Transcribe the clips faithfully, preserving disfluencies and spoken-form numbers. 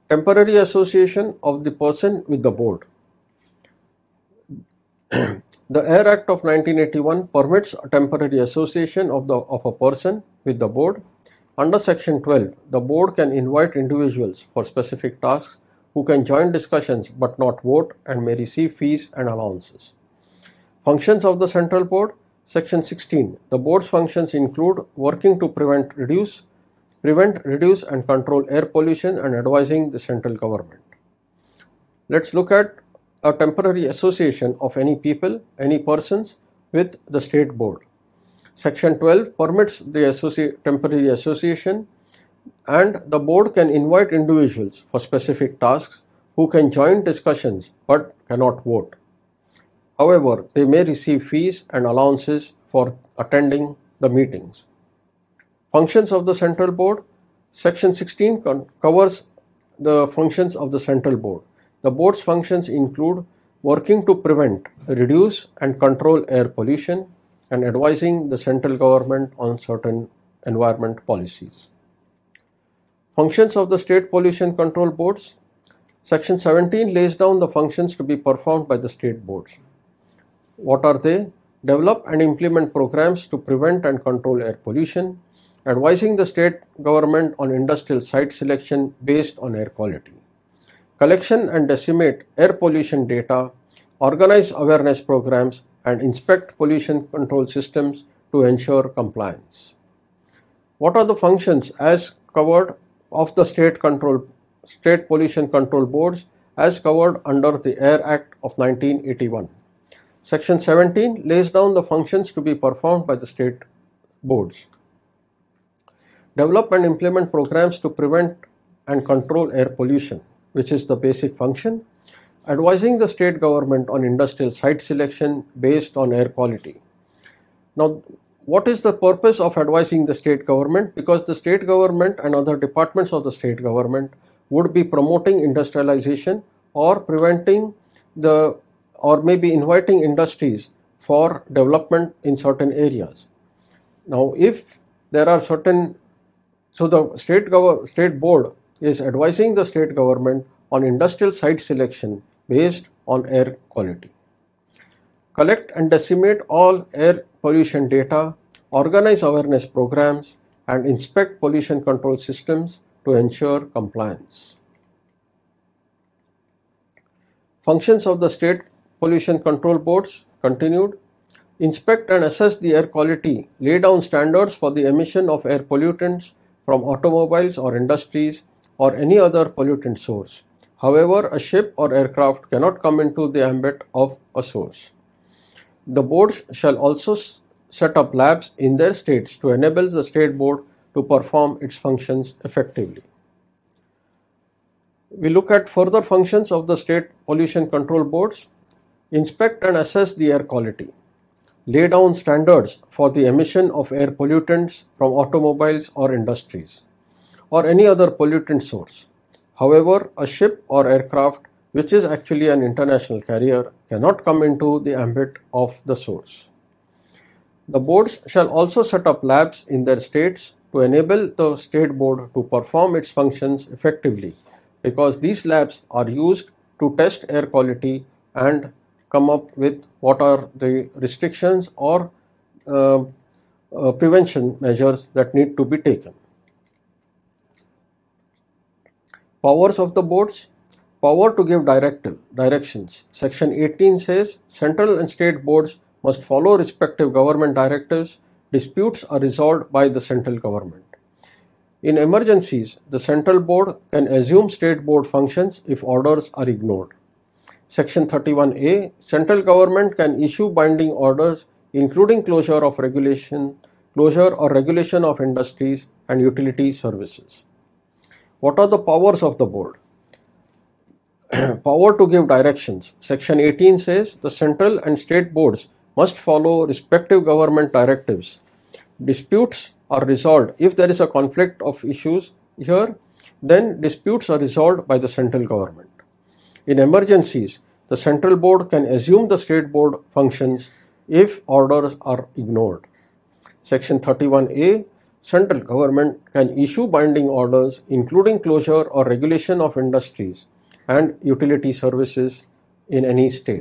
Temporary association of the person with the board. The Air Act of nineteen eighty-one permits a temporary association of, the, of a person with the board. Under Section twelve, the board can invite individuals for specific tasks who can join discussions but not vote and may receive fees and allowances. Functions of the Central Board. Section sixteen. The board's functions include working to prevent, reduce, prevent, reduce and control air pollution and advising the central government. Let's look at a temporary association of any people, any persons with the State Board. Section twelve permits the associ- temporary association, and the board can invite individuals for specific tasks who can join discussions but cannot vote. However, they may receive fees and allowances for attending the meetings. Functions of the Central Board. Section sixteen covers the functions of the Central Board. The board's functions include working to prevent, reduce and control air pollution and advising the central government on certain environment policies. Functions of the State Pollution Control Boards. Section seventeen lays down the functions to be performed by the state boards. What are they? Develop and implement programs to prevent and control air pollution, advising the state government on industrial site selection based on air quality, collection and disseminate air pollution data, organize awareness programs, and inspect pollution control systems to ensure compliance. What are the functions as covered of the state control, state pollution control boards as covered under the Air Act of nineteen eighty-one? Section seventeen lays down the functions to be performed by the state boards. Develop and implement programs to prevent and control air pollution, which is the basic function. Advising the state government on industrial site selection based on air quality. Now, what is the purpose of advising the state government? Because the state government and other departments of the state government would be promoting industrialization or preventing the or maybe inviting industries for development in certain areas. Now, if there are certain, so the state gov- state board is advising the state government on industrial site selection based on air quality. Collect and disseminate all air pollution data, organize awareness programs, and inspect pollution control systems to ensure compliance. Functions of the State Pollution Control Boards continued. Inspect and assess the air quality, lay down standards for the emission of air pollutants from automobiles or industries or any other pollutant source. However, a ship or aircraft cannot come into the ambit of a source. The boards shall also set up labs in their states to enable the state board to perform its functions effectively. We look at further functions of the State Pollution Control Boards. Inspect and assess the air quality. Lay down standards for the emission of air pollutants from automobiles or industries or any other pollutant source. However, a ship or aircraft, which is actually an international carrier, cannot come into the ambit of the source. The boards shall also set up labs in their states to enable the state board to perform its functions effectively, because these labs are used to test air quality and come up with what are the restrictions or uh, uh, prevention measures that need to be taken. Powers of the boards. Power to give directive, directions. Section eighteen says central and state boards must follow respective government directives. Disputes are resolved by the central government. In emergencies, the central board can assume state board functions if orders are ignored. Section thirty-one A, central government can issue binding orders including closure of regulation, closure or regulation of industries and utility services. What are the powers of the board? Power to give directions. Section eighteen says the central and state boards must follow respective government directives. Disputes are resolved. If there is a conflict of issues here, then disputes are resolved by the central government. In emergencies, the central board can assume the state board functions if orders are ignored. Section thirty-one A, central government can issue binding orders including closure or regulation of industries and utility services in any state.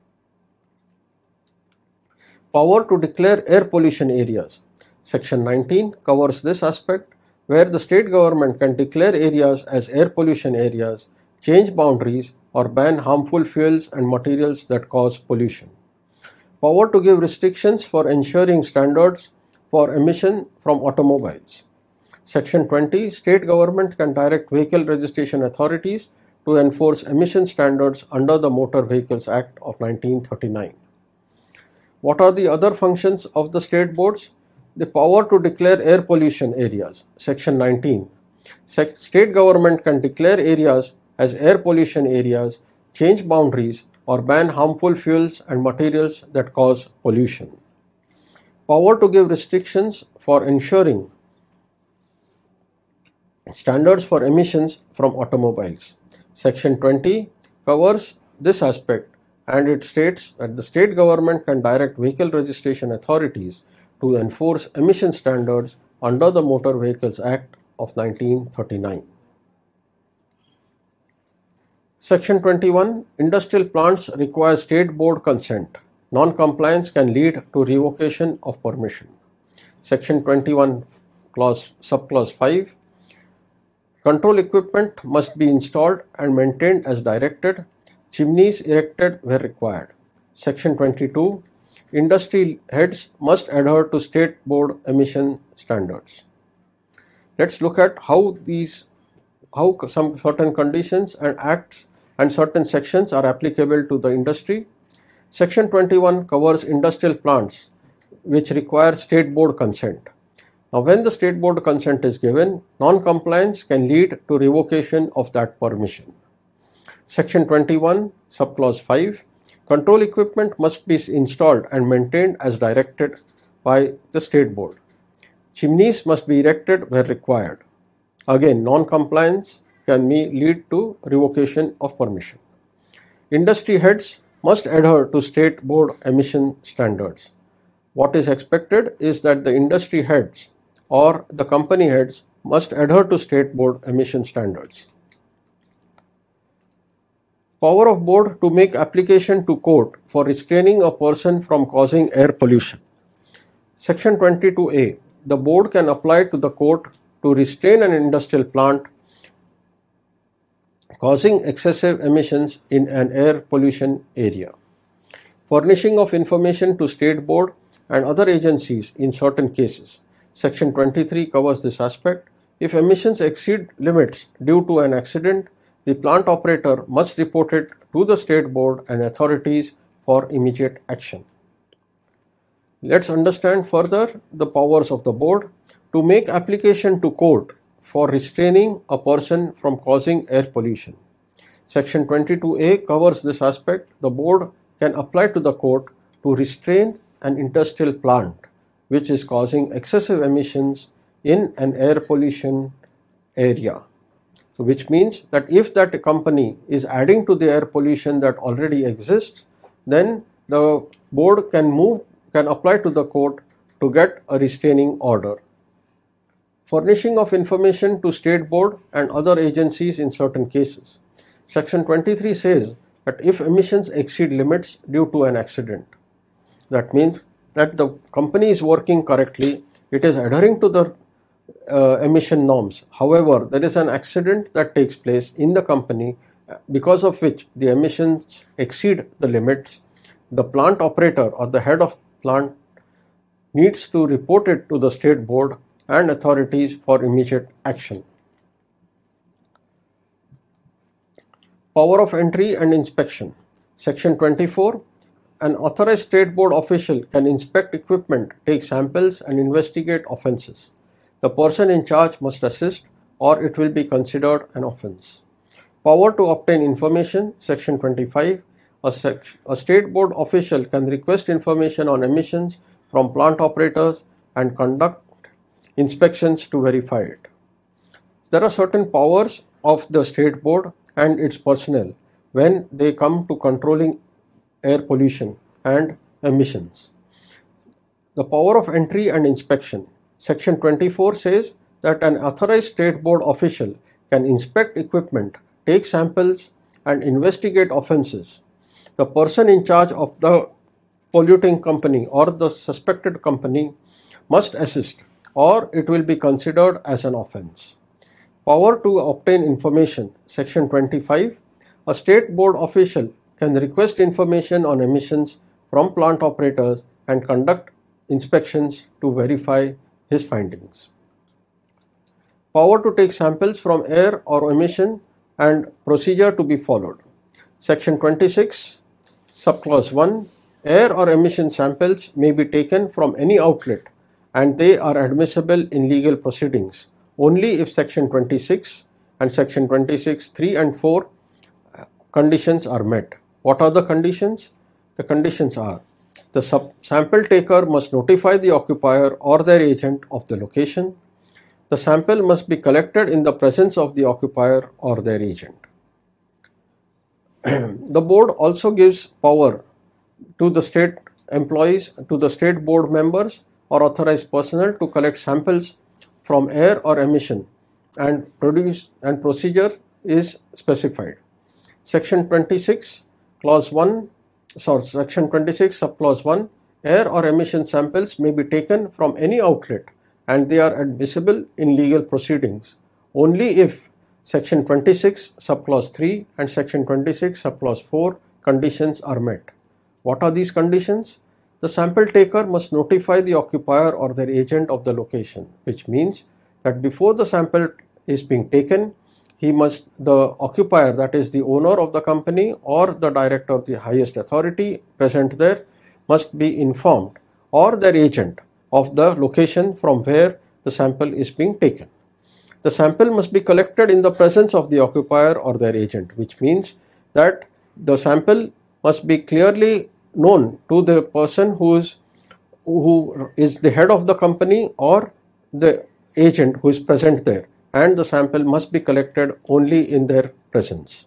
Power to declare air pollution areas. Section nineteen covers this aspect, where the state government can declare areas as air pollution areas, change boundaries, or ban harmful fuels and materials that cause pollution. Power to give restrictions for ensuring standards for emission from automobiles. Section twenty, state government can direct vehicle registration authorities to enforce emission standards under the Motor Vehicles Act of nineteen thirty-nine. What are the other functions of the state boards? The power to declare air pollution areas. Section nineteen. State government can declare areas as air pollution areas, change boundaries, or ban harmful fuels and materials that cause pollution. Power to give restrictions for ensuring standards for emissions from automobiles. Section twenty covers this aspect, and it states that the state government can direct vehicle registration authorities to enforce emission standards under the Motor Vehicles Act of nineteen thirty-nine. Section twenty-one, industrial plants require state board consent. Non-compliance can lead to revocation of permission. Section twenty-one, clause subclause five, control equipment must be installed and maintained as directed. Chimneys erected where required. Section twenty-two, industry heads must adhere to state board emission standards. Let's look at how these, how some certain conditions and acts and certain sections are applicable to the industry. Section twenty-one covers industrial plants which require state board consent. Now, when the state board consent is given, non-compliance can lead to revocation of that permission. Section twenty-one, subclause five, control equipment must be installed and maintained as directed by the state board. Chimneys must be erected where required. Again, non-compliance can lead to revocation of permission. Industry heads must adhere to state board emission standards. What is expected is that the industry heads or the company heads must adhere to state board emission standards. Power of board to make application to court for restraining a person from causing air pollution. Section twenty-two A. The board can apply to the court to restrain an industrial plant causing excessive emissions in an air pollution area. Furnishing of information to state board and other agencies in certain cases. Section twenty-three covers this aspect. If emissions exceed limits due to an accident, the plant operator must report it to the state board and authorities for immediate action. Let's understand further the powers of the board to make application to court for restraining a person from causing air pollution. Section twenty-two A covers this aspect. The board can apply to the court to restrain an industrial plant which is causing excessive emissions in an air pollution area. So which means that if that company is adding to the air pollution that already exists, then the board can move, can apply to the court to get a restraining order. Furnishing of information to state board and other agencies in certain cases. Section twenty-three says that if emissions exceed limits due to an accident, that means that the company is working correctly, it is adhering to the uh, emission norms. However, there is an accident that takes place in the company because of which the emissions exceed the limits. The plant operator or the head of plant needs to report it to the state board and authorities for immediate action. Power of entry and inspection. Section twenty-four. An authorized state board official can inspect equipment, take samples, and investigate offences. The person in charge must assist, or it will be considered an offence. Power to obtain information. Section twenty-five. A, sec a state board official can request information on emissions from plant operators and conduct inspections to verify it. There are certain powers of the state board and its personnel when they come to controlling air pollution and emissions. The power of entry and inspection. Section twenty-four says that an authorized state board official can inspect equipment, take samples, and investigate offences. The person in charge of the polluting company or the suspected company must assist, or it will be considered as an offence. Power to obtain information. Section twenty-five. A state board official can request information on emissions from plant operators and conduct inspections to verify his findings. Power to take samples from air or emission and procedure to be followed. Section twenty-six, subclause one. Air or emission samples may be taken from any outlet and they are admissible in legal proceedings only if Section twenty-six and Section twenty-six three and four conditions are met. What are the conditions? The conditions are: the sample taker must notify the occupier or their agent of the location. The sample must be collected in the presence of the occupier or their agent. The board also gives power to the state employees, to the state board members or authorized personnel to collect samples from air or emission, and produce and procedure is specified. Section twenty-six, clause one, sorry, Section twenty-six, subclause one, air or emission samples may be taken from any outlet and they are admissible in legal proceedings only if Section twenty-six, subclause three and Section twenty-six, subclause four conditions are met. What are these conditions? The sample taker must notify the occupier or their agent of the location, which means that before the sample is being taken, he must, the occupier, that is the owner of the company or the director of the highest authority present there, must be informed, or their agent, of the location from where the sample is being taken. The sample must be collected in the presence of the occupier or their agent, which means that the sample must be clearly known to the person who is, who is the head of the company or the agent who is present there, and the sample must be collected only in their presence.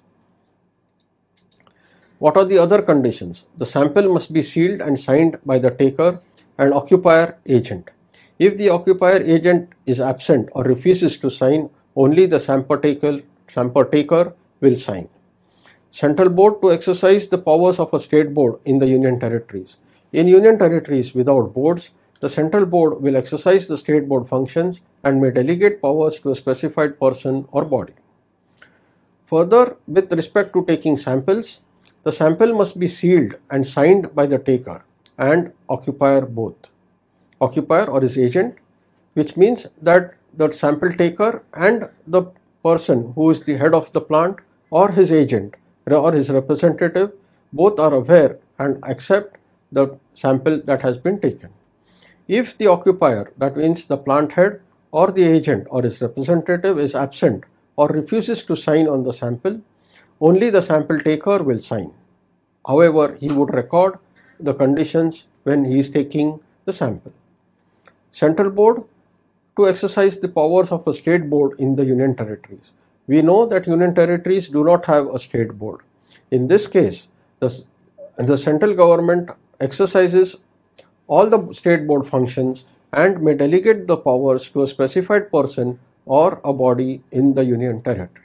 What are the other conditions? The sample must be sealed and signed by the taker and occupier agent. If the occupier agent is absent or refuses to sign, only the sample taker, sample taker will sign. Central board to exercise the powers of a state board in the union territories. In union territories without boards, the central board will exercise the state board functions and may delegate powers to a specified person or body. Further, with respect to taking samples, the sample must be sealed and signed by the taker and occupier both, occupier or his agent, which means that the sample taker and the person who is the head of the plant or his agent or his representative both are aware and accept the sample that has been taken. If the occupier, that means the plant head or the agent or his representative, is absent or refuses to sign on the sample, only the sample taker will sign. However, he would record the conditions when he is taking the sample. Central board to exercise the powers of a state board in the union territories. We know that union territories do not have a state board. In this case, the, the central government exercises all the state board functions and may delegate the powers to a specified person or a body in the union territory.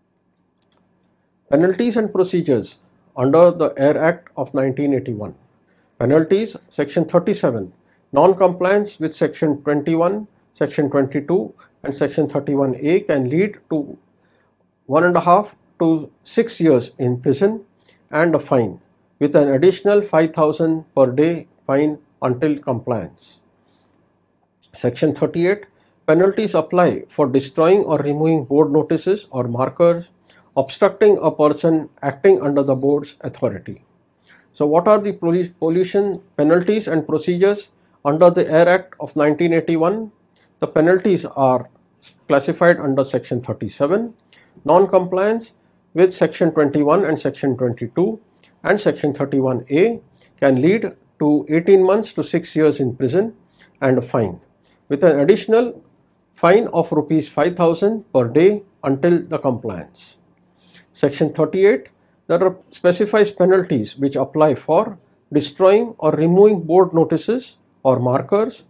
Penalties and procedures under the Air Act of nineteen eighty-one. Penalties, Section thirty-seven. Non-compliance with Section twenty-one, Section twenty-two and Section thirty-one A can lead to one and a half to six years in prison and a fine, with an additional five thousand per day fine until compliance. Section thirty-eight. Penalties apply for destroying or removing board notices or markers, obstructing a person acting under the board's authority. So what are the pollution penalties and procedures under the Air Act of nineteen eighty-one? The penalties are classified under Section thirty-seven. Non-compliance with Section twenty-one and Section twenty-two and Section thirty-one A can lead to eighteen months to six years in prison and a fine, with an additional fine of rupees five thousand per day until the compliance. Section thirty-eight, there are specifies penalties which apply for destroying or removing board notices or markers,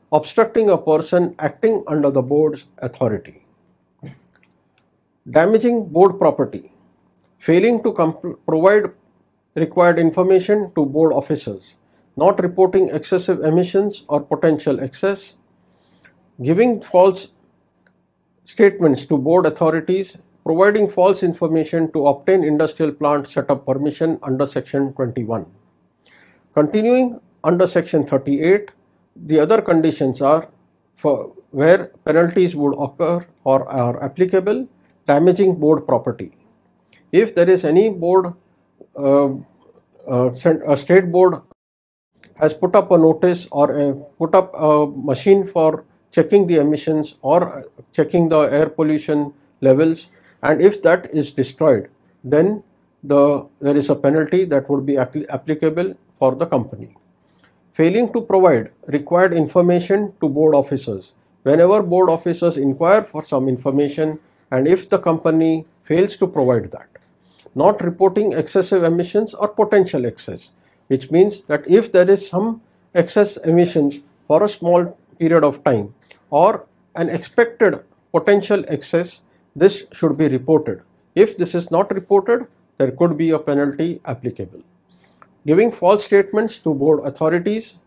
obstructing a person acting under the board's authority. Damaging board property, failing to provide required information to board officers, not reporting excessive emissions or potential excess, giving false statements to board authorities, providing false information to obtain industrial plant setup permission under section twenty-one. Continuing under section thirty-eight, the other conditions are for where penalties would occur or are applicable, damaging board property. If there is any board, uh, uh, a state board has put up a notice or a, put up a machine for checking the emissions or checking the air pollution levels, and if that is destroyed, then the there is a penalty that would be applicable for the company. Failing to provide required information to board officers. Whenever board officers inquire for some information and if the company fails to provide that. Not reporting excessive emissions or potential excess, which means that if there is some excess emissions for a small period of time or an expected potential excess, this should be reported. If this is not reported, there could be a penalty applicable. Giving false statements to board authorities,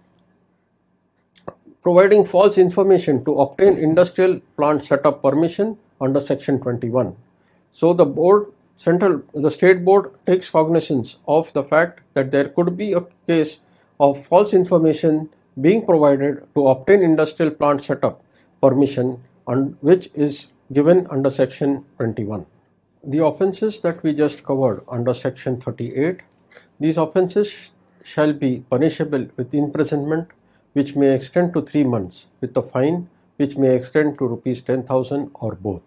providing false information to obtain industrial plant setup permission under section twenty-one. So the board central the state board takes cognizance of the fact that there could be a case of false information being provided to obtain industrial plant setup permission, on which is given under section twenty-one. The offences that we just covered under section thirty-eight, these offences shall be punishable with imprisonment, which may extend to three months, with a fine which may extend to rupees ten thousand or both.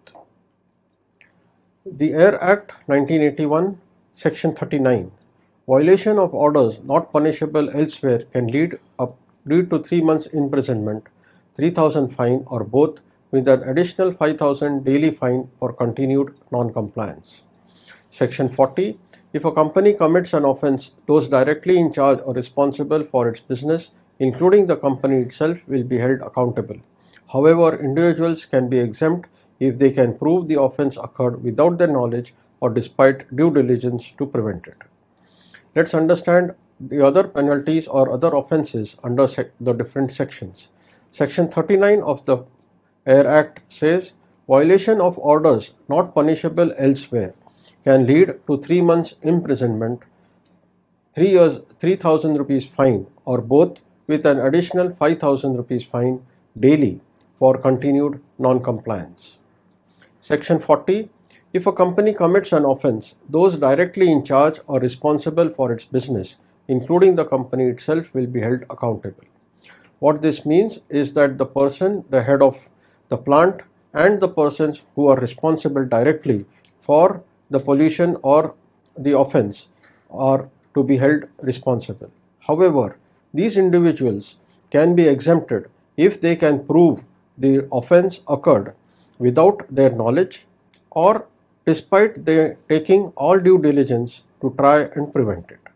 The Air Act nineteen eighty-one, section thirty-nine, violation of orders not punishable elsewhere can lead up lead to three months imprisonment, three thousand fine or both, with an additional five thousand daily fine for continued non-compliance. Section forty, if a company commits an offence, those directly in charge or responsible for its business, including the company itself, will be held accountable. However, individuals can be exempt if they can prove the offence occurred without their knowledge or despite due diligence to prevent it. Let's understand the other penalties or other offences under the different sections. Section thirty-nine of the Air Act says, violation of orders not punishable elsewhere can lead to three months imprisonment, three years, three thousand rupees fine or both, with an additional five thousand rupees fine daily for continued non-compliance. Section forty, if a company commits an offence, those directly in charge or responsible for its business, including the company itself, will be held accountable. What this means is that the person, the head of the plant, and the persons who are responsible directly for the pollution or the offence are to be held responsible. However, these individuals can be exempted if they can prove the offence occurred without their knowledge or despite their taking all due diligence to try and prevent it.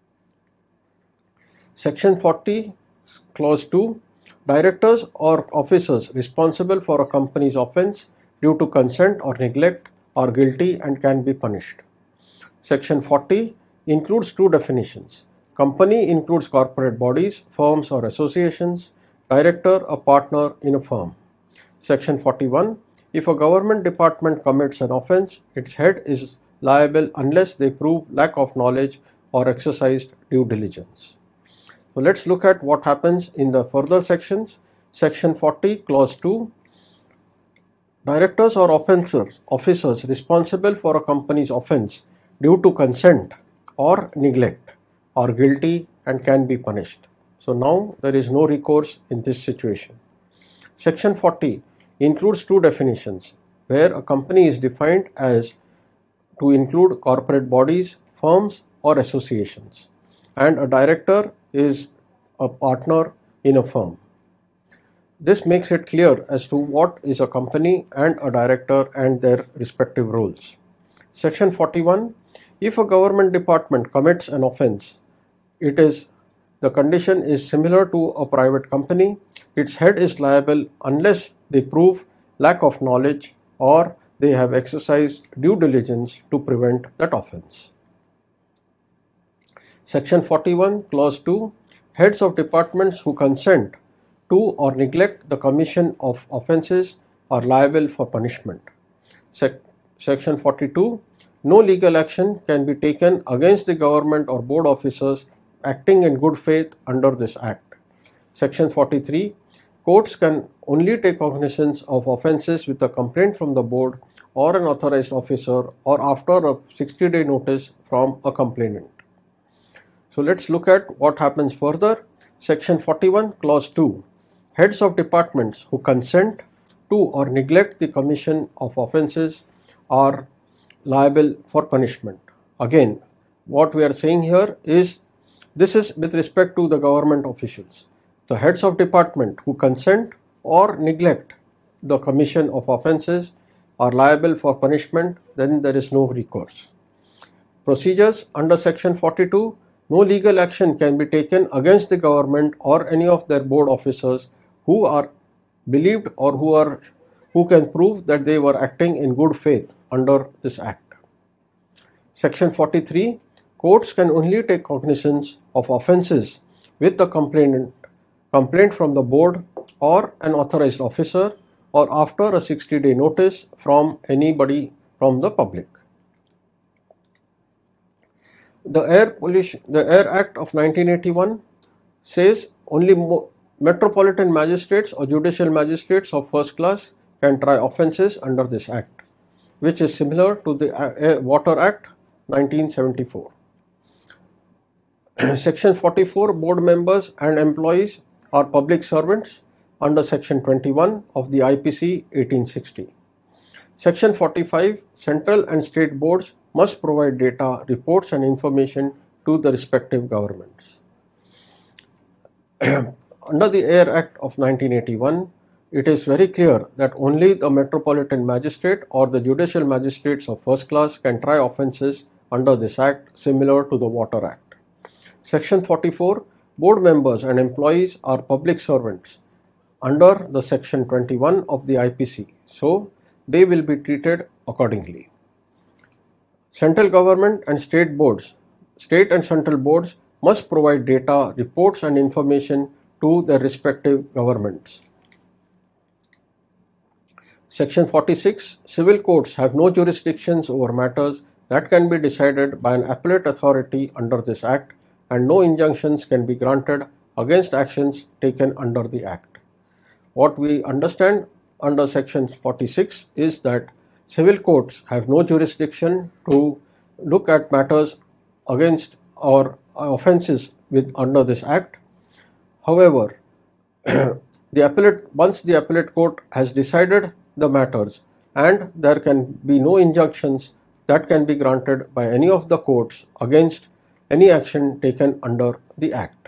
Section forty, clause two, directors or officers responsible for a company's offence due to consent or neglect are guilty and can be punished. Section forty includes two definitions. Company includes corporate bodies, firms or associations. Director, a partner in a firm. Section forty-one, if a government department commits an offence, its head is liable unless they prove lack of knowledge or exercised due diligence. So let's look at what happens in the further sections. Section forty, clause two, directors or offenders, officers responsible for a company's offence due to consent or neglect are guilty and can be punished. So now there is no recourse in this situation. Section forty includes two definitions, where a company is defined as to include corporate bodies, firms or associations, and a director is a partner in a firm. This makes it clear as to what is a company and a director and their respective roles. Section forty-one, if a government department commits an offence, it is the condition is similar to a private company, its head is liable unless they prove lack of knowledge or they have exercised due diligence to prevent that offence. Section forty-one, Clause two. Heads of departments who consent to or neglect the commission of offences are liable for punishment. Sec Section forty-two. No legal action can be taken against the government or board officers acting in good faith under this Act. Section forty-three. Courts can only take cognizance of offences with a complaint from the board or an authorized officer or after a sixty day notice from a complainant. So let's look at what happens further. Section forty-one, Clause two. Heads of departments who consent to or neglect the commission of offences are liable for punishment. Again, what we are saying here is this is with respect to the government officials. The heads of department who consent or neglect the commission of offences are liable for punishment, then there is no recourse. Procedures under Section forty-two. No legal action can be taken against the government or any of their board officers who are believed or who are who can prove that they were acting in good faith under this Act. Section forty-three. Courts can only take cognizance of offences with the complainant, complaint from the board or an authorized officer or after a sixty day notice from anybody from the public. The Air Pollution, the Air Act of nineteen eighty-one says only metropolitan magistrates or judicial magistrates of first class can try offences under this Act, which is similar to the Water Act nineteen seventy-four. Section forty-four. Board members and employees are public servants under Section twenty-one of the I P C eighteen sixty. Section forty-five. Central and state boards must provide data, reports and information to the respective governments. Under the Air Act of nineteen eighty-one, it is very clear that only the metropolitan magistrate or the judicial magistrates of first class can try offences under this Act, similar to the Water Act. Section forty-four. Board members and employees are public servants under the Section twenty-one of the I P C, so they will be treated accordingly. Central government and state boards, state and central boards must provide data, reports and information to their respective governments. Section forty-six. Civil courts have no jurisdictions over matters that can be decided by an appellate authority under this Act, and no injunctions can be granted against actions taken under the Act. What we understand under Section forty-six is that civil courts have no jurisdiction to look at matters against or offences with under this Act. However, the appellate once the appellate court has decided the matters and there can be no injunctions that can be granted by any of the courts against any action taken under the Act.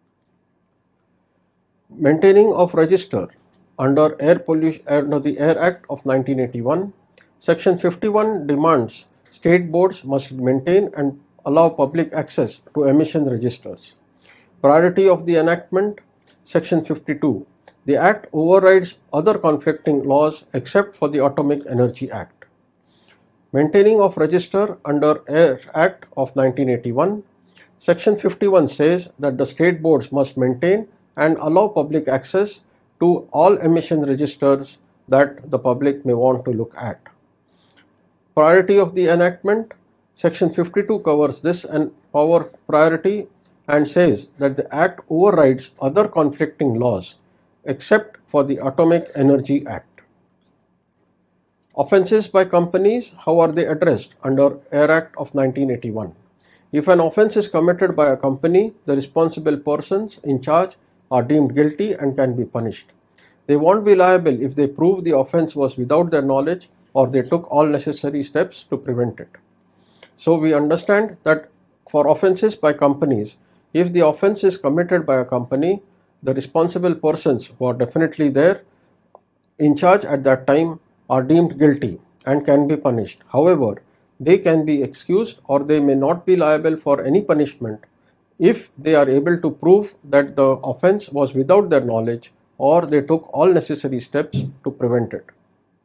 Maintaining of register under Air Pollution under the Air Act of nineteen eighty-one. Section fifty-one demands state boards must maintain and allow public access to emission registers. Priority of the enactment. Section fifty-two. The Act overrides other conflicting laws except for the Atomic Energy Act. Maintaining of register under Air Act of nineteen eighty-one. Section fifty-one says that the state boards must maintain and allow public access to all emission registers that the public may want to look at. Priority of the enactment. Section fifty-two covers this and power priority and says that the Act overrides other conflicting laws except for the Atomic Energy Act. Offences by companies, how are they addressed under Air Act of nineteen eighty-one? If an offence is committed by a company, the responsible persons in charge are deemed guilty and can be punished. They won't be liable if they prove the offence was without their knowledge or they took all necessary steps to prevent it. So we understand that for offences by companies, if the offence is committed by a company, the responsible persons who are definitely there in charge at that time are deemed guilty and can be punished. However, they can be excused or they may not be liable for any punishment if they are able to prove that the offence was without their knowledge or they took all necessary steps to prevent it.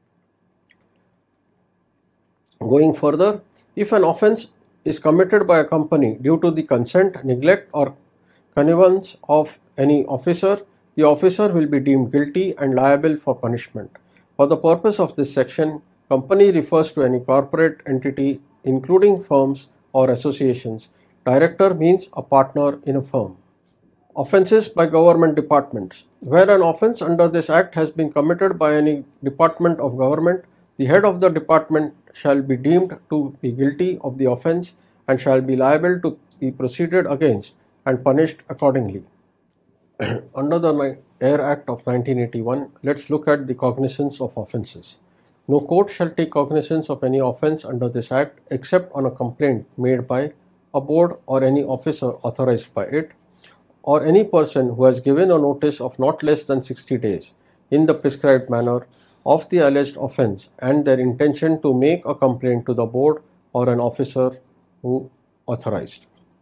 Going further, if an offence is committed by a company due to the consent, neglect or connivance of any officer, the officer will be deemed guilty and liable for punishment. For the purpose of this section, company refers to any corporate entity including firms or associations. Director means a partner in a firm. Offences by government departments. Where an offence under this Act has been committed by any department of government, the head of the department shall be deemed to be guilty of the offence and shall be liable to be proceeded against and punished accordingly. Under the Air Act of nineteen eighty-one, let's look at the cognizance of offences. No court shall take cognizance of any offence under this Act except on a complaint made by a board or any officer authorized by it, or any person who has given a notice of not less than sixty days in the prescribed manner of the alleged offence and their intention to make a complaint to the board or an officer who authorized.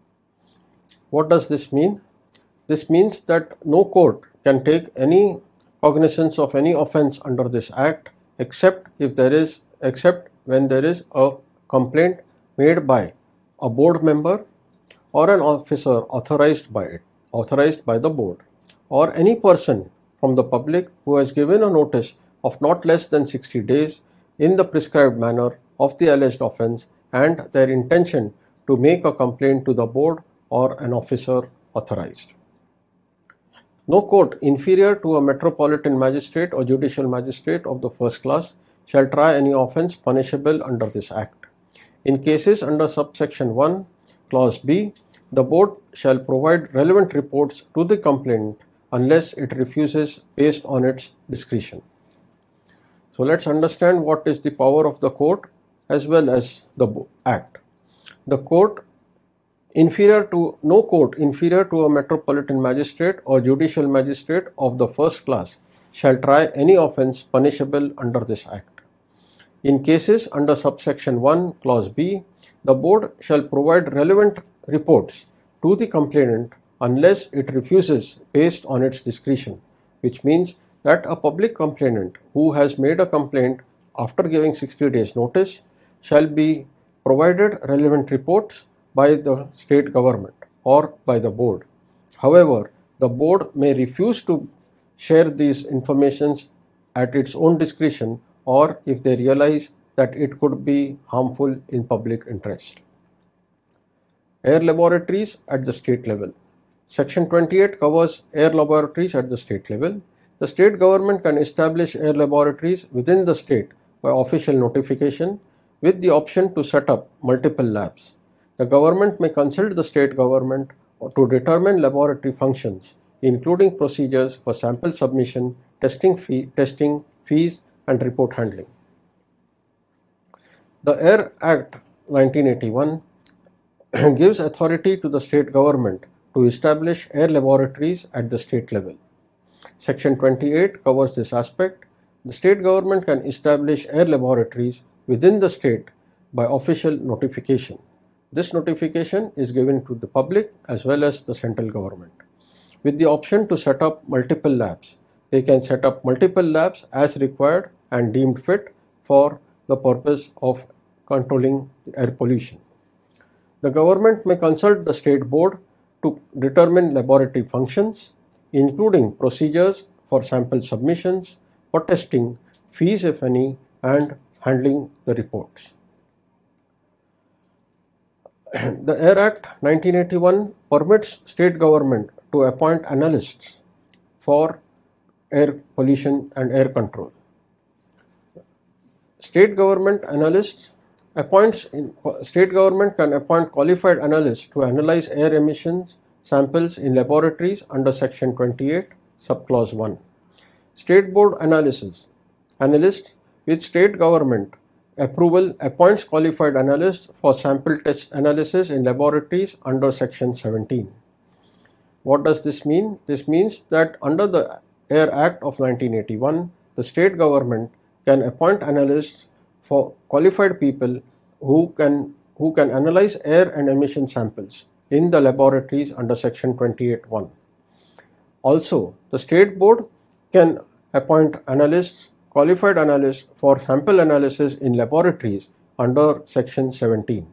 What does this mean? This means that no court can take any cognizance of any offence under this Act except if there is except when there is a complaint made by a board member or an officer authorized by it, authorized by the board, or any person from the public who has given a notice of not less than sixty days in the prescribed manner of the alleged offence and their intention to make a complaint to the board or an officer authorized. No court inferior to a metropolitan magistrate or judicial magistrate of the first class shall try any offence punishable under this Act. In cases under subsection one, clause B, the board shall provide relevant reports to the complainant unless it refuses based on its discretion. So let's understand what is the power of the court as well as the Act. The court inferior to no court inferior to a metropolitan magistrate or judicial magistrate of the first class shall try any offence punishable under this Act. In cases under subsection one, clause B, the board shall provide relevant reports to the complainant unless it refuses based on its discretion, which means that a public complainant who has made a complaint after giving sixty days notice shall be provided relevant reports by the state government or by the board. However, the board may refuse to share these informations at its own discretion or if they realize that it could be harmful in public interest. Air laboratories at the state level. Section twenty-eight covers air laboratories at the state level. The state government can establish air laboratories within the state by official notification with the option to set up multiple labs. The government may consult the state government to determine laboratory functions, including procedures for sample submission, testing, fee, testing fees, and report handling. The Air Act nineteen eighty-one gives authority to the state government to establish air laboratories at the state level. Section twenty-eight covers this aspect. The state government can establish air laboratories within the state by official notification. This notification is given to the public as well as the central government. With the option to set up multiple labs, they can set up multiple labs as required and deemed fit for the purpose of controlling air pollution. The government may consult the state board to determine laboratory functions, including procedures for sample submissions, for testing, fees if any, and handling the reports. The Air Act nineteen eighty-one permits state government to appoint analysts for air pollution and air control. State government analysts appoints in, state government can appoint qualified analysts to analyze air emissions samples in laboratories under section twenty-eight subclause one. State board analysis analysts with state government approval appoints qualified analysts for sample test analysis in laboratories under section seventeen. What does this mean? This means that under the Air Act of nineteen eighty-one, the state government can appoint analysts for qualified people who can who can analyze air and emission samples in the laboratories under section twenty-eight one. Also, the state board can appoint analysts, qualified analysts for sample analysis in laboratories under section seventeen.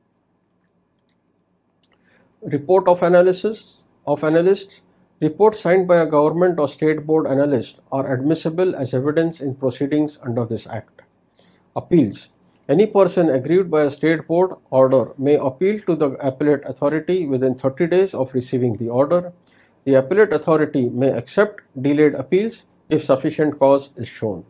Report of analysis of analysts. Reports signed by a government or state board analyst are admissible as evidence in proceedings under this Act. Appeals. Any person aggrieved by a state board order may appeal to the appellate authority within thirty days of receiving the order. The appellate authority may accept delayed appeals if sufficient cause is shown.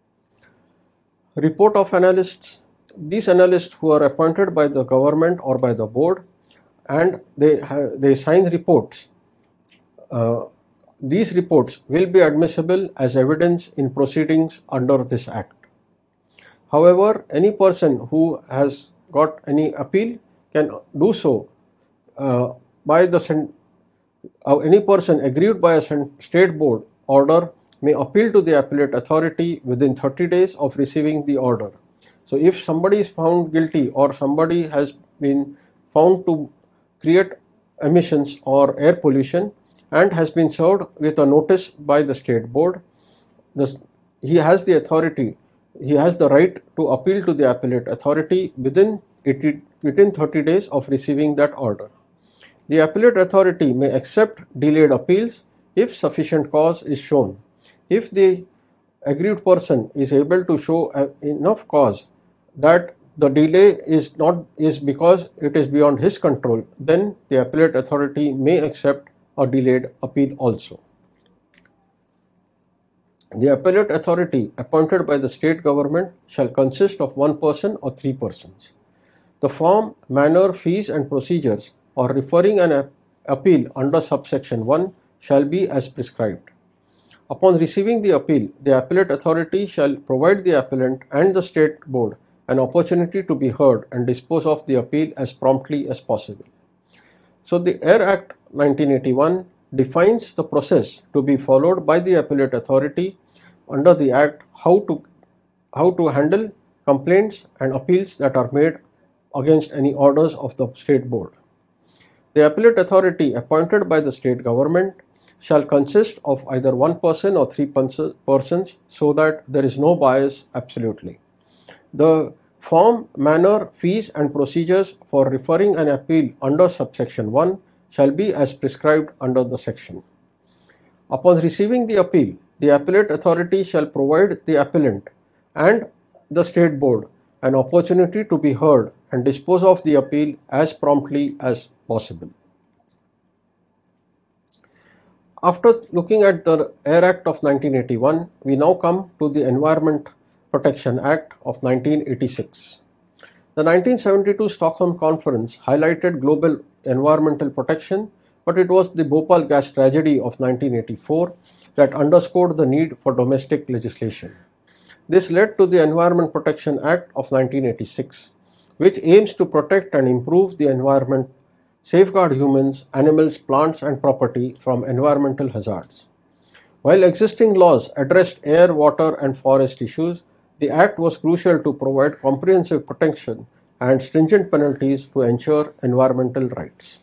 Report of analysts. These analysts who are appointed by the government or by the board and they, they sign reports. Uh, these reports will be admissible as evidence in proceedings under this Act. However, any person who has got any appeal can do so uh, by the uh, any person aggrieved by a state board order may appeal to the appellate authority within thirty days of receiving the order. So, if somebody is found guilty or somebody has been found to create emissions or air pollution and has been served with a notice by the state board, this, he has the authority, he has the right to appeal to the appellate authority within, within thirty days of receiving that order. The appellate authority may accept delayed appeals if sufficient cause is shown. If the aggrieved person is able to show enough cause that the delay is not is because it is beyond his control, then the appellate authority may accept a delayed appeal also. The appellate authority appointed by the state government shall consist of one person or three persons. The form, manner, fees and procedures or referring an appeal under subsection one shall be as prescribed. Upon receiving the appeal, the appellate authority shall provide the appellant and the state board an opportunity to be heard and dispose of the appeal as promptly as possible. So, the Air Act nineteen eighty-one defines the process to be followed by the appellate authority under the Act, how to, how to handle complaints and appeals that are made against any orders of the state board. The appellate authority appointed by the state government shall consist of either one person or three persons so that there is no bias absolutely. The form, manner, fees and procedures for referring an appeal under subsection one shall be as prescribed under the section. Upon receiving the appeal, the appellate authority shall provide the appellant and the state board an opportunity to be heard and dispose of the appeal as promptly as possible. After looking at the Air Act of nineteen eighty-one, we now come to the Environment Protection Act of nineteen eighty-six. The nineteen seventy-two Stockholm Conference highlighted global environmental protection, but it was the Bhopal gas tragedy of nineteen eighty-four that underscored the need for domestic legislation. This led to the Environment Protection Act of nineteen eighty-six, which aims to protect and improve the environment, safeguard humans, animals, plants and property from environmental hazards. While existing laws addressed air, water and forest issues, the Act was crucial to provide comprehensive protection and stringent penalties to ensure environmental rights.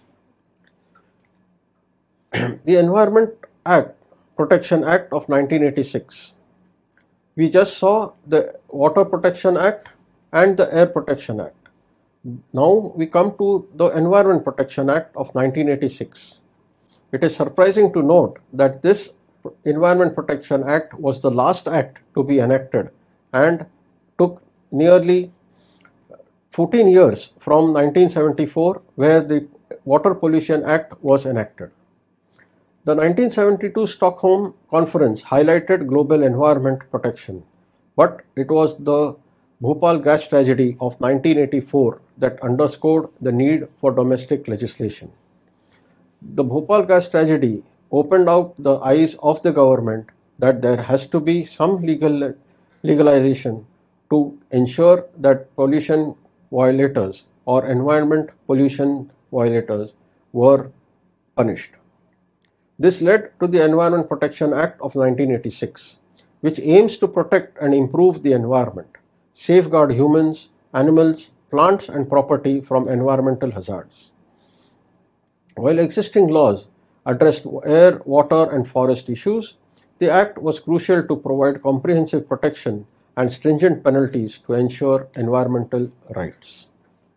The Environment Act, Protection Act of nineteen eighty-six. We just saw the Water Protection Act and the Air Protection Act. Now we come to the Environment Protection Act of nineteen eighty-six. It is surprising to note that this Environment Protection Act was the last act to be enacted and took nearly fourteen years from nineteen seventy-four, where the Water Pollution Act was enacted. The nineteen seventy-two Stockholm Conference highlighted global environment protection, but it was the Bhopal gas tragedy of nineteen eighty-four that underscored the need for domestic legislation. The Bhopal gas tragedy opened out the eyes of the government that there has to be some legal legalization to ensure that pollution violators or environment pollution violators were punished. This led to the Environment Protection Act of nineteen eighty-six, which aims to protect and improve the environment, safeguard humans, animals, plants and property from environmental hazards. While existing laws addressed air, water and forest issues, the Act was crucial to provide comprehensive protection and stringent penalties to ensure environmental rights.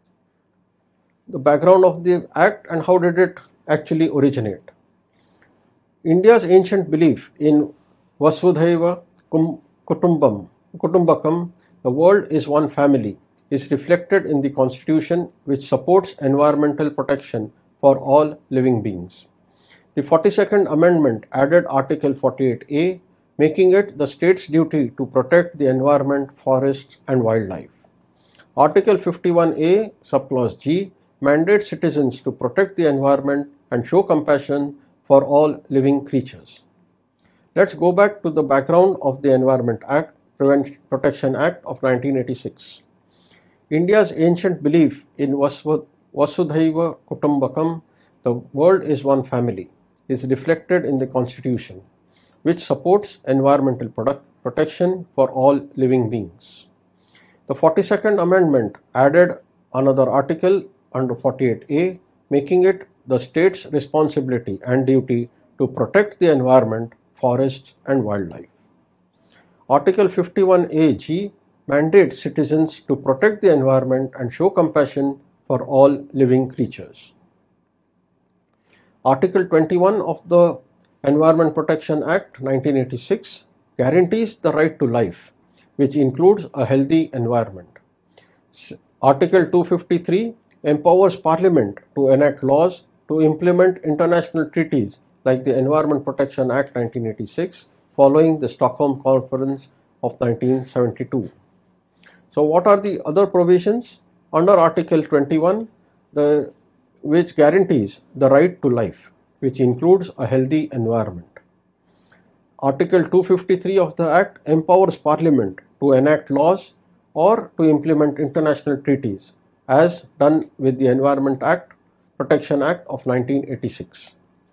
The background of the Act and how did it actually originate? India's ancient belief in Vasudhaiva Kutumbam, Kutumbakam, the world is one family, is reflected in the Constitution, which supports environmental protection for all living beings. The forty-second Amendment added Article forty-eight A, making it the state's duty to protect the environment, forests and wildlife. Article fifty-one A, subclause G, mandates citizens to protect the environment and show compassion for all living creatures. Let's go back to the background of the Environment Act, Protection Act of nineteen eighty-six. India's ancient belief in Vasudhaiva Kutumbakam, the world is one family, is reflected in the Constitution, which supports environmental product protection for all living beings. The forty-second Amendment added another article under forty-eight A, making it the state's responsibility and duty to protect the environment, forests and wildlife. Article fifty-one A G mandates citizens to protect the environment and show compassion for all living creatures. Article twenty-one of the Environment Protection Act nineteen eighty-six guarantees the right to life, which includes a healthy environment. Article two fifty-three empowers Parliament to enact laws to implement international treaties like the Environment Protection Act nineteen eighty-six following the Stockholm Conference of nineteen seventy-two. So what are the other provisions? Under Article twenty-one, the, which guarantees the right to life, which includes a healthy environment. Article two fifty-three of the Act empowers Parliament to enact laws or to implement international treaties, as done with the Environment Act, Protection Act of nineteen eighty-six.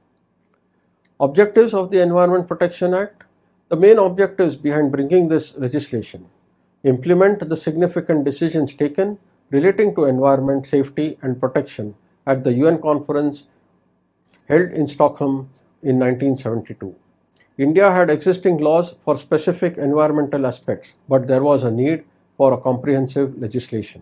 Objectives of the Environment Protection Act. The main objectives behind bringing this legislation: implement the significant decisions taken relating to environment safety and protection at the U N conference held in Stockholm in nineteen seventy-two. India had existing laws for specific environmental aspects, but there was a need for a comprehensive legislation.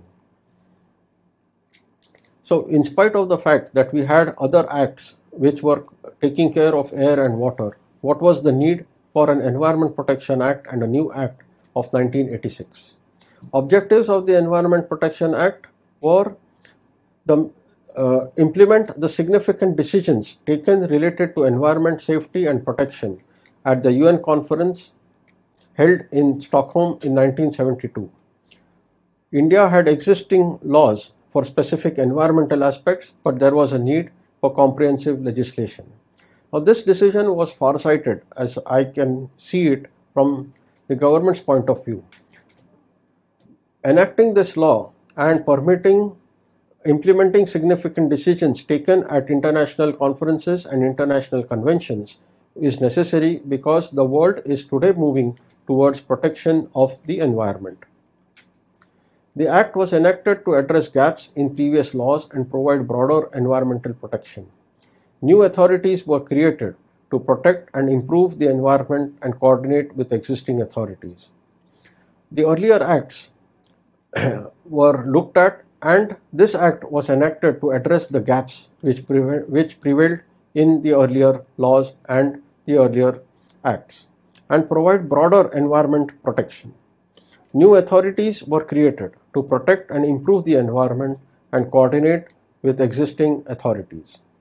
So, in spite of the fact that we had other acts which were taking care of air and water, what was the need for an Environment Protection Act and a new act of nineteen eighty-six? Objectives of the Environment Protection Act were the uh, implement the significant decisions taken related to environment safety and protection at the U N conference held in Stockholm in nineteen seventy-two. India had existing laws for specific environmental aspects, but there was a need for comprehensive legislation. Now, this decision was far-sighted, as I can see it from the government's point of view. Enacting this law and permitting implementing significant decisions taken at international conferences and international conventions is necessary because the world is today moving towards protection of the environment. The Act was enacted to address gaps in previous laws and provide broader environmental protection. New authorities were created to protect and improve the environment and coordinate with existing authorities. The earlier acts were looked at, and this act was enacted to address the gaps which, preve which prevailed in the earlier laws and the earlier acts, and provide broader environment protection. New authorities were created to protect and improve the environment and coordinate with existing authorities.